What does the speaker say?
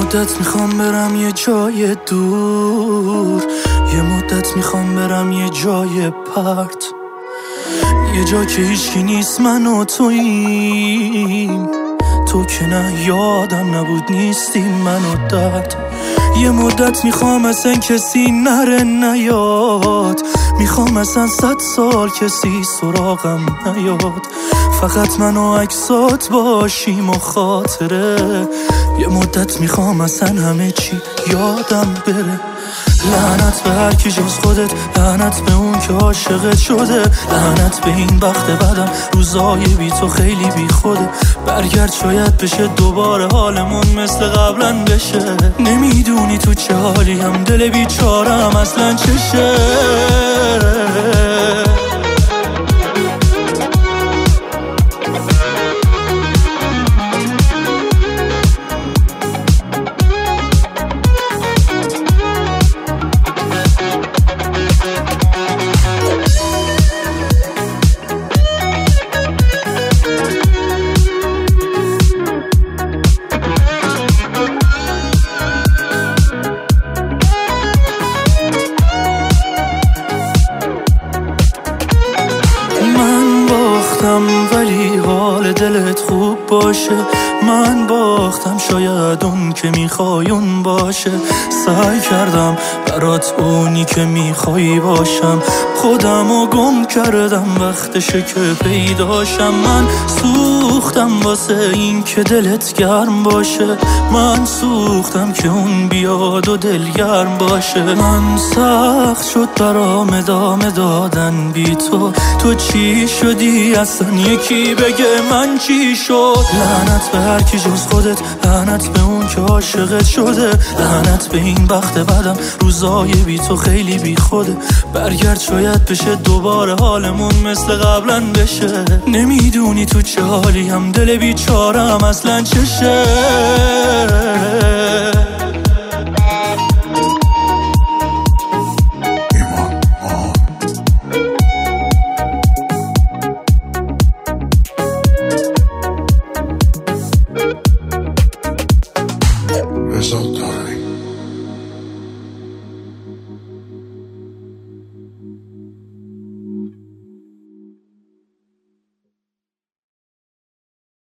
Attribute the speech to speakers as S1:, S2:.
S1: مدت میخوام برم یه جای دور، یه مدت میخوام برم یه جای پرت، یه جا که هیچکی نیست من و توییم، تو که نه یادم نبود نیستی من و درد. یه مدت میخوام اصلا کسی نره نیاد، میخوام اصلا 100 سال کسی سراغم نیاد، فقط من و عکسات باشیم و خاطره. یه مدت میخوام اصلا همه چی یادم بره. لعنت به هر کی جز خودت، لعنت به اون که عاشقت شده، لعنت به این بخت بدم روزای بی تو خیلی بی خوده. برگرد شاید بشه دوباره حالمون مثل قبلا بشه. نمیدونی تو چه حالی هم، دل بیچارم اصلا چشه. ولی حال دلت خوب باشه. من باختم شاید اون که میخوای اون باشه. سعی کردم برات اونی که میخوای باشم، خودمو گم کردم وقتشه که پیداشم. من سوختم واسه این که دلت گرم باشه، من سوختم که اون بیاد و دل گرم باشه. من سخت شد برام ادامه دادن بی تو. تو چی شدی اصلا یکی بگه من چی شد. لعنت به هر کی جز خودت، لعنت به اون که عاشقت شده، لعنت به این بخت بدم روزای بی تو خیلی بی خوده. برگرد شاید بشه دوباره حالمون مثل قبلا بشه. نمیدونی تو چه حالی هم، دل بیچارم اصلا چشه.
S2: Resultare